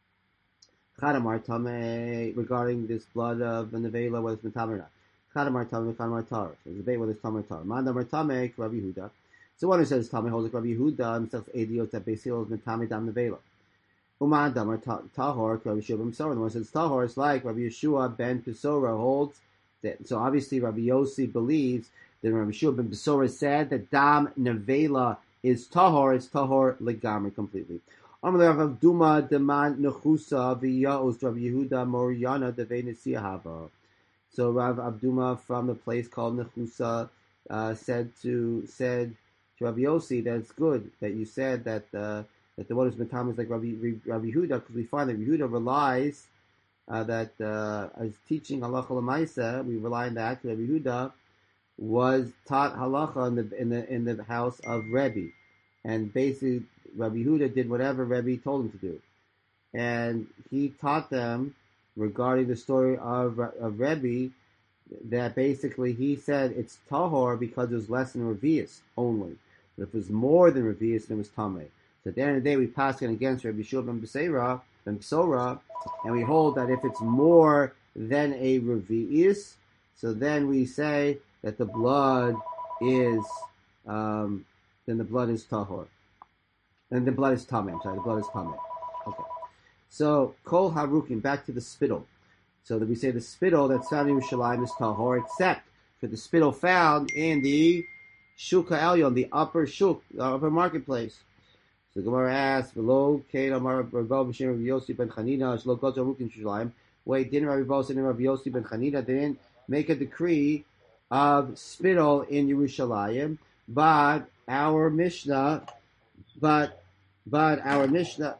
Chadamar tame regarding this blood of the nevela, whether it's metame or not. Chadamar tame, chadamar tar. There's a debate whether it's tame or tar. Mandamar tame, Rabbi Yehuda. So one who says tame holds like Rabbi Yehuda himself ediot that Basil is metame dam nevela. Umandamar tahor, Rabbi Yeshua ben Besorah. The one who says tahor is like Rabbi Yeshua ben Besorah holds that. So obviously Rabbi Yossi believes that Rabbi Yeshua ben Besorah said that dam nevela is tahor, it's tahor legamri completely. Amalei Rav Abduma deman nechusa v'yaos Rabbi Yehuda Moriana devei nesiyahava. So Rav Abduma from the place called Nechusa uh, said to said to Rabbi Yossi that it's good that you said that uh, that the one who's metam is like Rabbi Rabbi Yehuda, because we find that Rabbi Yehuda relies uh, that uh, as teaching halacha l'maisa, we rely on that. Rabbi Yehuda was taught halacha in the in the in the house of Rebbe, and basically Rabbi Yehuda did whatever Rebbe told him to do, and he taught them regarding the story of of Rebbe that basically he said it's tahor because it was less than revius only, but if it was more than revius, then it was tameh. So at the end of the day, we pass it against Rabbi Yeshua ben Besorah, ben Besorah, and we hold that if it's more than a revius, so then we say that the blood is, um, then the blood is tahor. And the blood is tameh, I'm sorry, the blood is tameh. Okay. So, kol harukim, back to the spittle. So that we say the spittle that's found in Yerushalayim is tahor, except for the spittle found in the Shuka Elyon, the upper shuk, the upper marketplace. So the Gemara asks, "V'lo kein amar Rabbi B'Shem Rabbi Yossi ben Chanina shlo kol harukim Yerushalayim." Wait, didn't Rabbi B'Shem and Rabbi Yossi ben Chanina didn't make a decree of spittle in Yerushalayim? But our Mishnah, but but our Mishnah.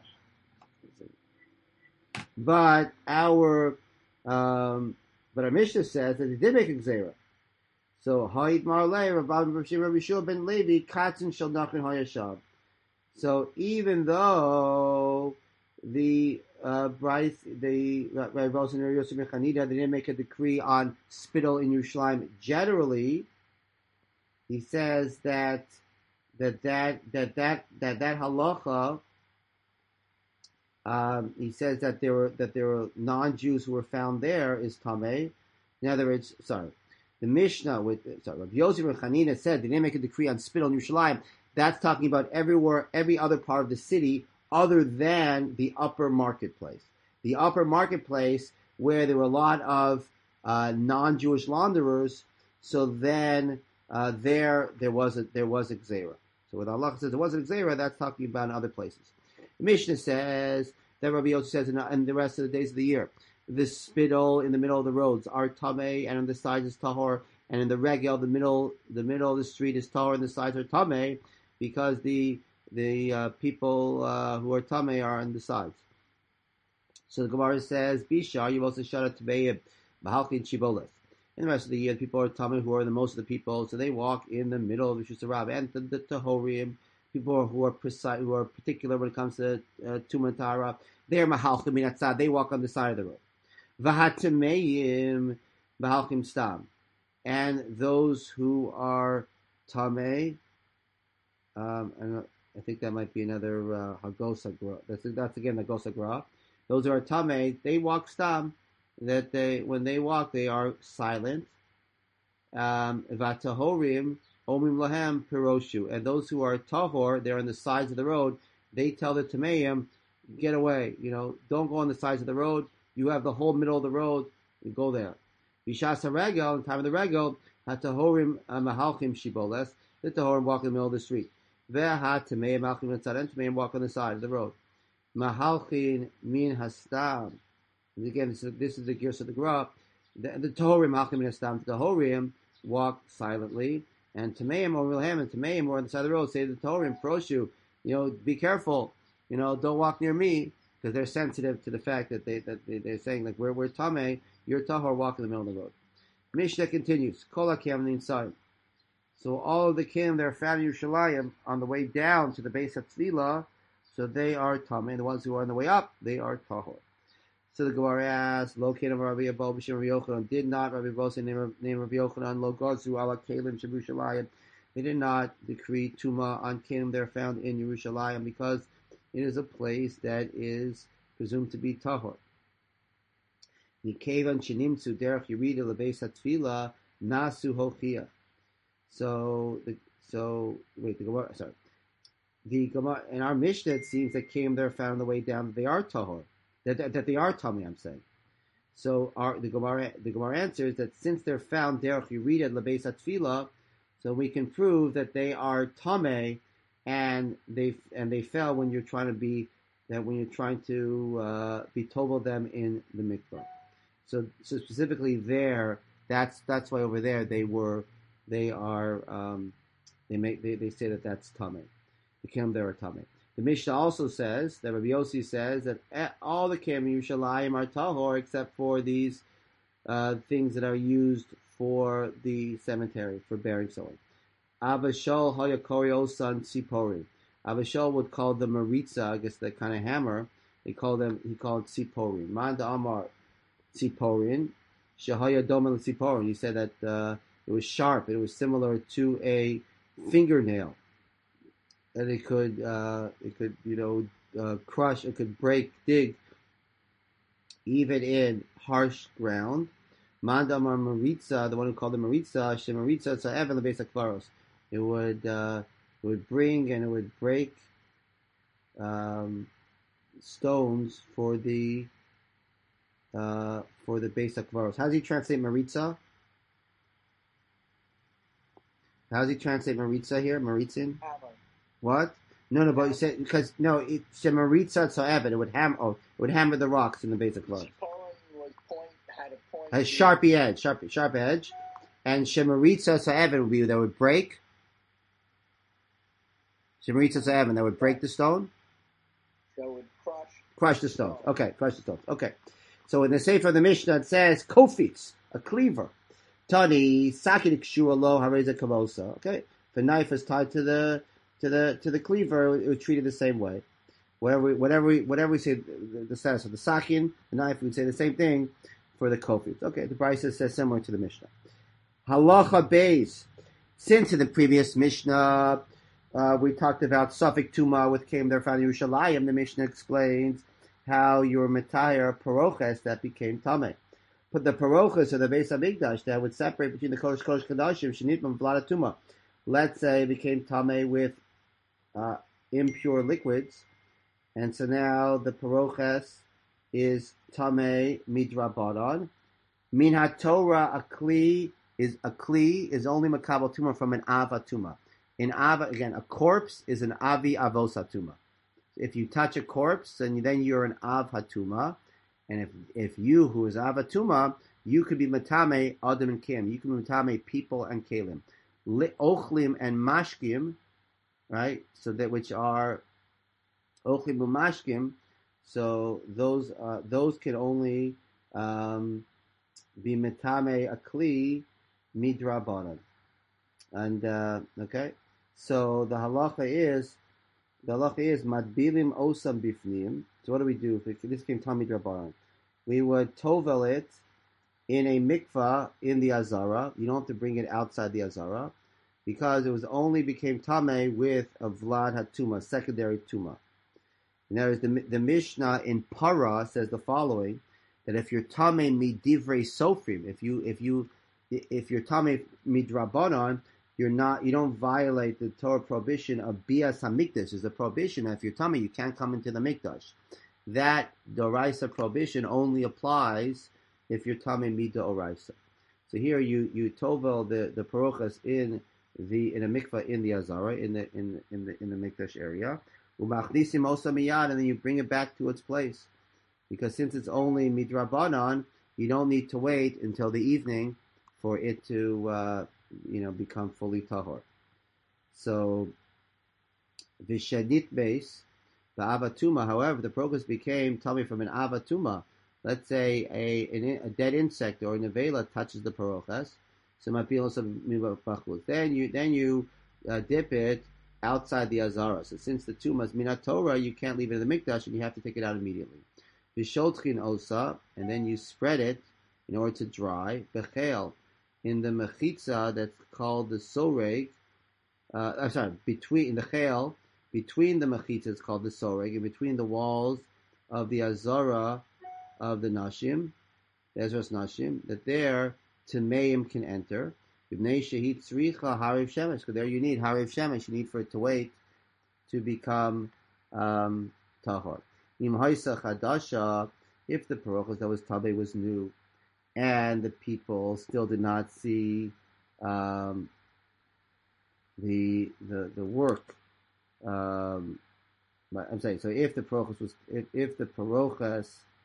But our um, but our Mishnah says that he did make a gzera. So Ha'id Marlei Rabbi Rabbi Shua ben Levi Katzin Shel Nachrin Hayashav. So even though the uh, Bryce, the Rabbi Rosen and Yosef Chanida, they didn't make a decree on spittle in Yerushalayim generally, he says that that that that that that, that halacha. Um, he says that there were that there were non-Jews who were found there is tamei. In other words, sorry, the Mishnah with sorry, Rabbi Yosef and Chanina said they didn't make a decree on spittle in Yerushalayim. That's talking about everywhere, every other part of the city other than the upper marketplace. The upper marketplace where there were a lot of uh, non-Jewish launderers. So then uh, there there was a there was a gzera. So when Allah says there was a gzera, that's talking about in other places. The Mishnah says that Rabbi Yosef says in, in the rest of the days of the year, the spittle in the middle of the roads are tamei, and on the sides is tahor, and in the regel, the middle the middle of the street is tahor, and the sides are tamei, because the the uh, people uh, who are tamei are on the sides. So the Gemara says, Bishar, you also shut out tamei b'halkin shiboles. In the rest of the year, the people are tamei who are the most of the people, so they walk in the middle of the Rishus Harab, and the, the tahorim. People who are precise, who are particular when it comes to uh, Tumatara, they're mahalchim minatzad. They walk on the side of the road. V'hatameim mahalchim stam, and those who are tamei, um, and I think that might be another uh, hagosa gra. That's that's again the hagosa gra. Those who are tamei, they walk stam. That they when they walk, they are silent. Um, V'tahorim. Omim lahem piroshu, and those who are tahor, they're on the sides of the road. They tell the tameim, get away. You know, don't go on the sides of the road. You have the whole middle of the road. You go there. Bishas haregel, in time of the regel, hatahorim mahalchim shiboles. The tahorim walk in the middle of the street. Ve'ha tameim malchim mitzad, and tameim walk on the side of the road. Mahalchin min hastam. And again, this is, this is the gears of the gra. The, the tahorim malchim min hastam. The tahorim walk silently. And Tameim or Wilhelm and Tameim or on the side of the road say to the Torim, Proshu, you know, be careful, you know, don't walk near me, because they're sensitive to the fact that they that they, they're saying like we're we're Tamei, you're Tahor, walk in the middle of the road. Mishnah continues, Kol HaKem inside. So all of the Kim that are found in Yerushalayim on the way down to the base of Tzvila, so they are Tamei. The ones who are on the way up, they are Tahor. So the Gemara asks, Lo Kedem Rabbi Abba B'Shem Rabbi Yochanan, did not Rabbi Bosa name, name Rabbi Yochanan, Lo Gozu ala Kalim Yerushalayim. They did not decree Tuma on Kalim that are found in Yerushalayim because it is a place that is presumed to be Tahor. Nikevan Shenimtzu Derech Yerida Lebeis HaTfila Nasu Hochia. So, the, so, wait, the Gemara, sorry. The Gemara, in our Mishnah, it seems that Kalim that are found on the way down, they are Tahor. That, that, that they are tummy, I'm saying. So our, the Gemara the Gemara answers that since they're found derech Yerida lebeis hatfila, so we can prove that they are tamei, and they and they fell when you're trying to be that when you're trying to uh, be tovel them in the mikvah. So so specifically there, that's that's why over there they were they are um, they make they, they say that that's tamei. The kim there are tamei. The Mishnah also says that Rabbi Yossi says that all the Kem in Yerushalayim are tahor except for these uh, things that are used for the cemetery for burying someone. Avashol hayakori osan tzipori. Avashol would call the maritza, I guess that kind of hammer. They call them. He called tziporin. Manda amar tziporin. Shahaya domen tziporin. He said that uh, it was sharp. It was similar to a fingernail. That it could, uh, it could, you know, uh, crush. It could break, dig, even in harsh ground. Mandamar maritza, the one who called the maritza, shemaritza tza'ev the basic klaros. It would, uh, it would bring and it would break um, stones for the uh, for the basic klaros. How does he translate maritza? How does he translate maritza here? Maritzin. What? No, no, but you said because no, it shemaritza tza'ev. It would hammer. Oh, it would hammer the rocks in the basic klaros. Was point, had a point Has sharpy edge, sharp, sharp edge, and shemaritza tza'ev would be that would break. Shemaritza tza'ev that would break the stone. that would crush. Crush the stones. Okay, crush the stones. Okay. So in the Sefer of the Mishnah it says kofitz, a cleaver. Tani sakin kshua lo hareza kavosa. Okay. If a knife is tied to the to the to the cleaver, it was treated the same way. Whatever we, whatever we, whatever we say, the, the status of the sakin, the knife, we would say the same thing for the kofit. Okay, the Brisa says similar to the Mishnah. Halacha Beis. Since in the previous Mishnah uh, we talked about Safek Tuma with came there found Yerushalayim, the Mishnah explains how your Matayar Paroches that became Tameh. Put the Paroches or the Beis Hamikdash that would separate between the Kodesh Kodesh Kadashim, Shinitman Vlada Tuma. Let's say it became Tameh with uh, impure liquids, and so now the Paroches is Tameh Midrabanan. Min HaTorah, a Kli is a Kli is only Makabal Tuma from an Ava Tuma. In Ava, again, a corpse is an Avi Avosa Tuma. If you touch a corpse, then, then you're an Av Hatuma. And if if you, who is Av Hatuma, you could be Matame Adam and Kim. You can be Matame people and Kalim. Ochlim and Mashkim, right? So that which are Ochlim and Mashkim. So those uh, those can only um, be Matame Akli Midrabanan. And uh, okay, so the halacha is the halacha is madbilim osam bifnim. So what do we do? If this came Talmid Rabbanan, we would tovel it in a mikvah in the azara. You don't have to bring it outside the azara because it was only became tameh with a vlad hatuma, secondary tuma. And there is the the Mishnah in Para says the following: that if you're tameh midivrei sofrim, if you if you if you're tameh midrabanan, you're not, you don't violate the Torah prohibition of bias hamikdash. Is the prohibition that if you're tameh, you can't come into the mikdash. That doraisa prohibition only applies if you're tameh mida oraisa. So here you you tovel the the parochas in the in a mikvah in the azara in the in in the in the mikdash area. Umachnisim osa miyad, and then you bring it back to its place, because since it's only midrabanan, you don't need to wait until the evening for it to uh, you know become fully tahor. So vishenit base the avatuma. However, the progress became tummy from an avatuma. Let's say a, a a dead insect or a nevela touches the parochas. So then you then you uh, dip it outside the azara. So since the tuma is minat Torah, you can't leave it in the mikdash, and you have to take it out immediately. V'sholtchin osa, and then you spread it in order to dry. Bechel, in the mechitza that's called the soreg. Uh, I'm sorry, between in the chel, between the mechitza it's called the soreg, and between the walls of the azara of the nashim, the Ezra's nashim, that there Tameim can enter. Because there you need hariv shemesh, you need for it to wait to become um, tahor. Im haisa chadasha, if the parochos that was tabe was new, and the people still did not see um, the the the work. Um, I'm saying so. If the parochos was if, if the parochos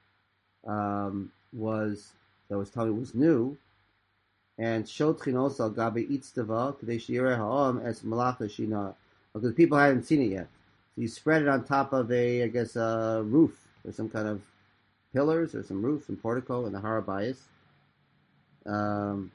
um, was that was tabe was new. And shotchin also gabe itztava kadesh yireh ha'am es malacha shina, because people hadn't seen it yet. So you spread it on top of a, I guess, a roof or some kind of pillars or some roof, some portico in the Har Habayis. Um,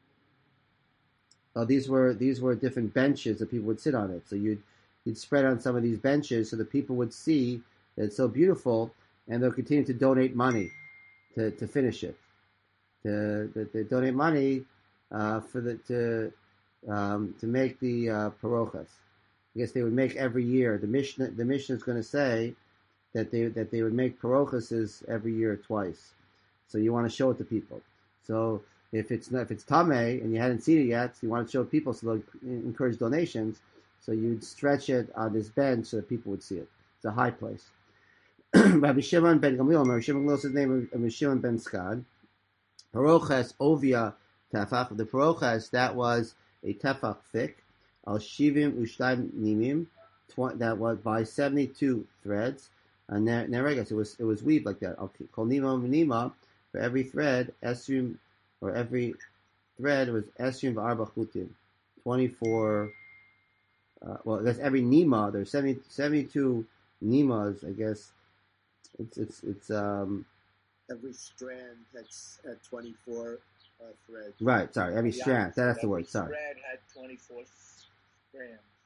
oh, these were these were different benches that people would sit on it. So you'd you'd spread on some of these benches so that people would see that it's so beautiful, and they'll continue to donate money to, to finish it. To, to, to donate money. Uh, for the to um, to make the uh, parochas. I guess they would make every year. The Mishnah the Mishnah is going to say that they that they would make parochases every year twice. So you want to show it to people. So if it's not, if it's tameh and you hadn't seen it yet, so you want to show people so they'll encourage donations. So you'd stretch it on this bench so that people would see it. It's a high place. Rabbi Shimon ben Gamliel, Rabbi Shimon Gamliel's name Rabbi Shimon ben Skad. Parochas ovia tefach, the parochas that was a tefach thick, al shivim ushtaim nimim, that was by seventy-two threads, and neregas, it was it was weaved like that. Okay, kol nima nima, for every thread, esrim, or every thread was esrim v'arba chutim, twenty-four. Uh, well, that's every nima. There's seventy, seventy-two nimas, I guess. It's it's it's um. Every strand has uh, twenty-four uh, threads. Right, sorry, every Yeah, strand. That's the every word, sorry. thread had twenty-four strands.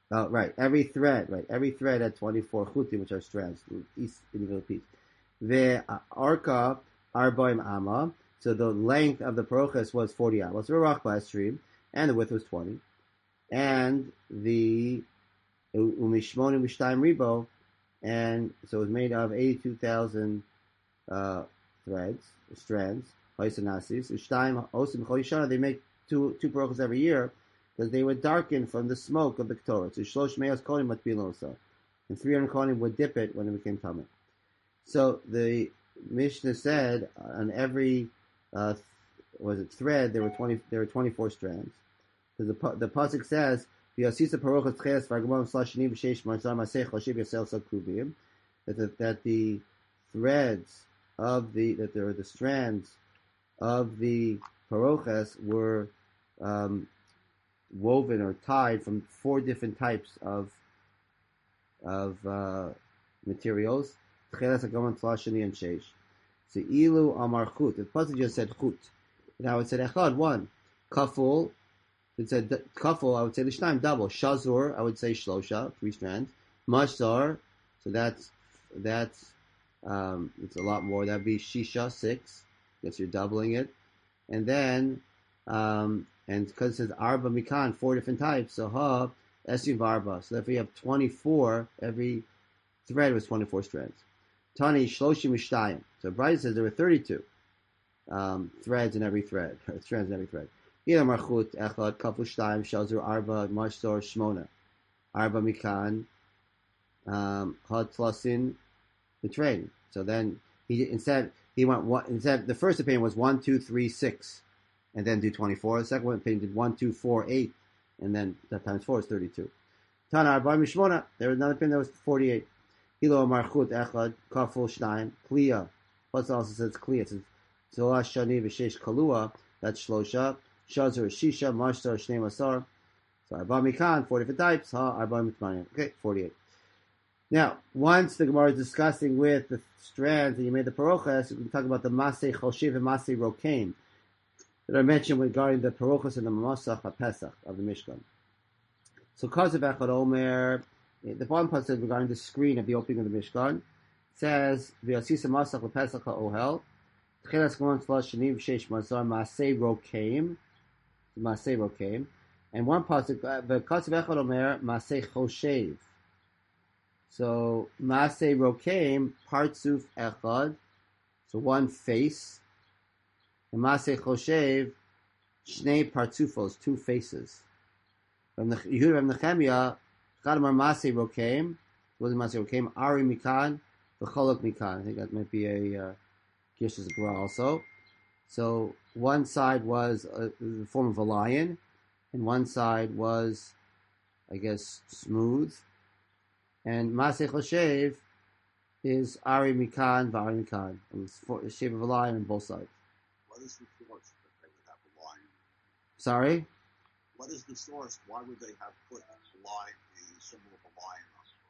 Oh, right. Every thread, right. Every thread had twenty-four chutim, which are strands, each individual piece. The arka arbaim amma. So the length of the parochas was forty amos. So rachba stream, and the width was twenty. And the umishmoni mishtayim ribo, and so it was made of eighty-two thousand uh, threads, strands. Hoisanasis ushtayim osim choyishana. They make two two parochas every year, because they would darken from the smoke of the Ketorah. So shlosh me'os kolim matbilin also. And three hundred kolim would dip it when it became tamei. So the Mishnah said on every uh, was it thread there were twenty there were twenty-four strands. Because the the pasuk says v'yasisa parochas tcheres v'argamam slashini v'sheish marzar masech l'shiv yasel sakubim, that the, that the threads of the that there were the strands of the parochas were um, woven or tied from four different types of of uh, materials. Tcheres hagaman tlashani and sheish. So ilu amar chut. The pasuk just said chut. Now it said echad one. Kaful. It said kaful. I would say l'shnaim double. Shazur. I would say shlosha, three strands. Mashzar. So that's that's um, it's a lot more. That'd be shisha, six. Guess you're doubling it. And then um, and because it says arba mikan, four different types. So ha esuv arba. So if you have twenty-four, every thread was twenty-four strands. Tani shloshim mishtayim. So Bride says there were thirty-two um, threads in every thread, or strands in every thread. Ila marchut echad kafu shtayim shazur arba mashzor shmona arba mikan um, had tlasin betrayed. So then he instead he went one instead the first opinion was one two three six, and then do twenty-four. The second opinion did one two four eight, and then that times four is thirty-two. Tana arba mishmona. There was another opinion that was forty-eight. Hilo marchut echad kaful shnayim kliya. Plus also says kliya. It says zola shani v'sheish kalua. That's shlosha. Shazur shisha mashtar shnei masar. So arba mikan, four different types. Ha arba mitmaniyim. Okay, forty-eight. Now, once the Gemara is discussing with the strands that you made the parochas, we can talk about the masei choshev and masei rokaim that I mentioned regarding the parochas and the masach haPesach of the Mishkan. So kazav echad omer. The bottom part says regarding the screen of the opening of the Mishkan, it says v'yasisa masach lePesach ha'ohel tchelas gomon tzlash sheni v'sheish mazar masei rokaim masei rokaim, and one pasuk v'kasav echad omer masei choshev. So masei rokaim partsuf echad, so one face, and masei choshev shnei partsufos, two faces. From the Yehuda of Nechemia. Chadamar Masei Rokaim, what is Masei Rokaim? Ari Mikan, V'cholok Mikan. I think that might be a uh, Girshas Gemara also. So one side was uh, the form of a lion, and one side was, I guess, smooth. And Masei Choshev is Ari Mikan, V'ari Mikan. It's the shape of a lion on both sides. What is the source that they would have a lion? Sorry? What is the source? Why would they have put a lion, the symbol of a lion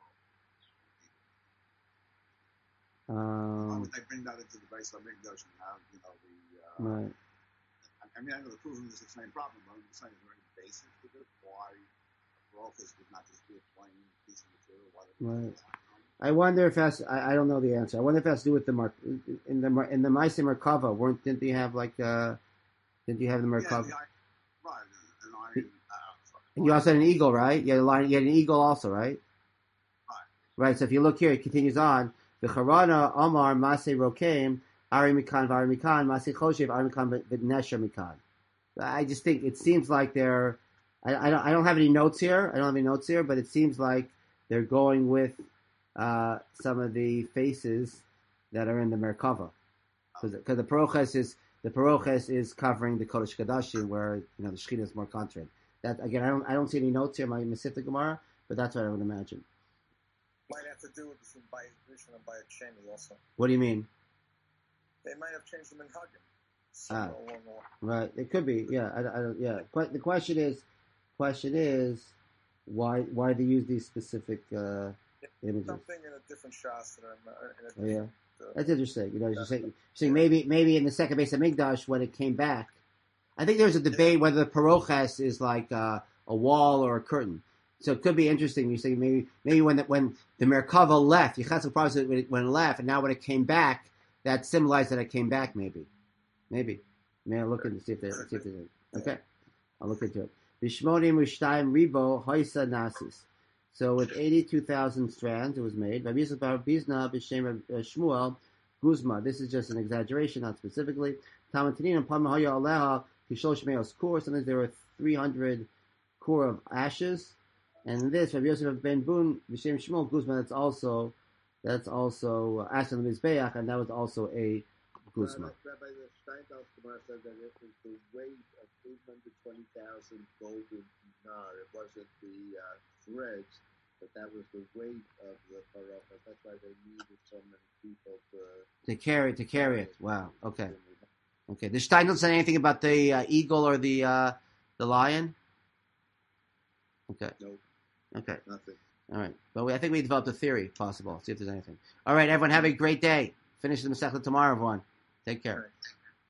on the world? Um, Why would they bring that into the base of Mikdash and have, you know, the... Uh, right. I mean, I know the proven is the same problem, but I'm just saying, is there any basis to this? Why parochas would not just be a plain piece of material? Why Right. I wonder if that's, I, I don't know the answer. I wonder if that's to do with the mark, in the, in the Maaseh Merkava, weren't, didn't they have like, uh, didn't you have the Merkava? Yeah, the, right, an iron... Uh, And you also had an eagle, right? You had a lion, you had an eagle also, right? Right. Right, so if you look here, it continues on. V'charana Amar Masei Rokaim, Ari Mikan, V'ari Mikan, Masei Choshev, Ari Mikan, V'nesher Mikan. I just think it seems like they're, I, I, don't, I don't have any notes here, I don't have any notes here, but it seems like they're going with uh, some of the faces that are in the Merkava. Because the Paroches is, the Paroches is covering the Kodesh Kadashim, where, you know, the Shechina is more contrary. That again, I don't I don't see any notes here in my Masifta Gemara, but that's what I would imagine. Might have to do with the by Rishon and by a Sheni also. What do you mean? They might have changed them in Hagim. Ah, right. It could be. Yeah. I, I don't. Yeah. Que- the question is, question is, why why they use these specific uh, images? Something in a different shas. In a, Oh, yeah. uh, That's interesting. You know, you're saying, you're saying maybe maybe in the second base of Migdash when it came back. I think there's a debate whether the paroches is like uh, a wall or a curtain. So it could be interesting. You say maybe maybe when the, when the Merkava left, Yecheskel probably when it, when it left, and now when it came back, that symbolized that it came back. Maybe, maybe. May I look into see if there's see if there's okay. I'll look into it. Bishmonim Rishtayim Ribo Hoisa Nasis. So with eighty-two thousand strands, it was made. Rabbi Yosef bar Bizna b'shem Shmuel Guzma. This is just an exaggeration, not specifically. Tamatinin and Pamahaya Aleha Kishol Shmeos Kur. Sometimes there were three hundred core of ashes. And this Rabbi Yosef ben Bun b'shem Shmuel Guzma. That's also that's also Asher Mizbeach, and that was also a Guzma. Rabbi Steinfeld Gemara said that it was the weight of eight hundred twenty thousand golden dinar. It wasn't the uh, threads, but that was the weight of the paracha. That's why they needed so many people to to carry to carry it. Wow. Okay. Okay. Does Steinfeld say anything about the uh, eagle or the uh, the lion? Okay. No. Okay. Nothing. All right. But we, I think we developed a theory, possible. See if there's anything. All right, everyone, have a great day. Finish the Masechta tomorrow, everyone. Take care. Right.